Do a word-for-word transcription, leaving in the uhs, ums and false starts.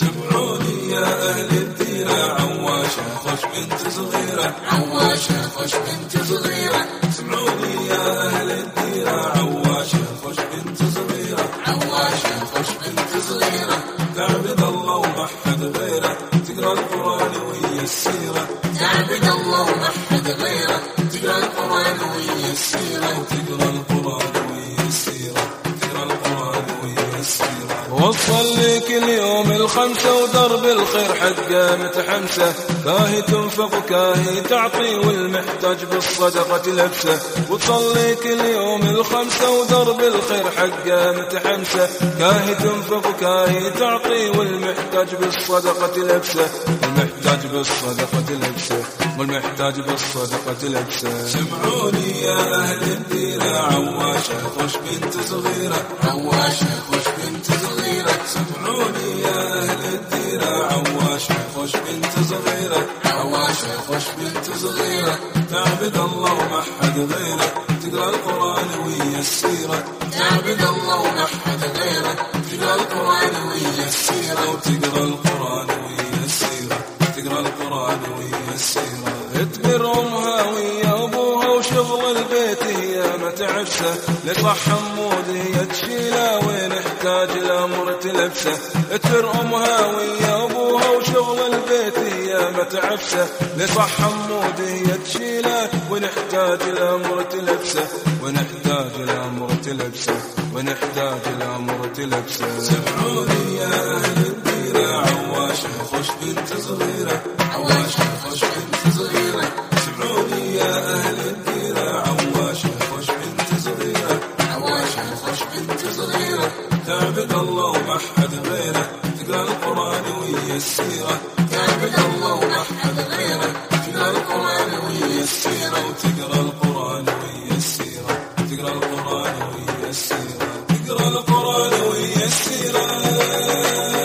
سمعوني يا أهل الديرة، عواشة خش بنت صغيرة، عواشة خش بنت صغيرة. سمعوني يا أهل الديرة، عواشة خش بنت صغيرة، عواشة خش بنت صغيرة. تعبد الله وما حد غيره، تقرأ القرآن ويا السيرة. تعبد الله وما حد غيره، تقرأ القرآن ويا السيرة. وتقرأ القرآن ويا السيرة، تقرأ القرآن ويا السيرة. وصلي كل يوم الخمسة ودرب الخير حقه متحمسة، كاهي تنفق وكاهي تعطي والمحتاج بالصدقة لبسه. وتصلي كل يوم الخمسة ودرب الخير حقه متحمسة، كاهي تنفق وكاهي تعطي والمحتاج بالصدقة لبسه. والمحتاج بالصدقة لبسه، والمحتاج بالصدقة لبسه. سمعوني يا أهل الديرة، عواشة خش بنت صغيرة، عواشة خش بنت صغيرة. سمعوني يا أهل الديرة، عواشة خش بنت صغيرة، عواشة خش بنت صغيرة. تعبد الله وما حد غيره، تقرأ القرآن ويا السيرة. تعبد الله وما حد غيره، تقرأ القرآن ويا السيرة. وتقرأ القرآن ويا السيرة، تقرأ القرآن ويا السيرة. تبر أمها ويا أبوها وشغل البيت هي ما تعفسه، لصح حمود هي تشيله وين احتاج الأمر تلبسه. تبر أمها ويا أبوها وشغل البيت هي ما تعفسه، لصح حمود هي تشيله ونحتاج الأمر تلبسه. ونحتاج الأمر تلبسه، ونحتاج الأمر تلبسه. سمعوني يا أهل الديرة، عواشة خش بنت صغيرة، عواشة خش بنت صغيرة. سمعوني يا أهل الديرة، عواشة خش بنت صغيرة، عواشة خش بنت صغيرة. تعبد الله وما حد غيره، تقرأ القرآن ويا السيرة. تعبد الله وما حد غيره، تقرأ القرآن ويا السيرة. وتقرأ القرآن ويا السيرة، تقرأ القرآن ويا السيرة، تقرأ القرآن ويا السيرة.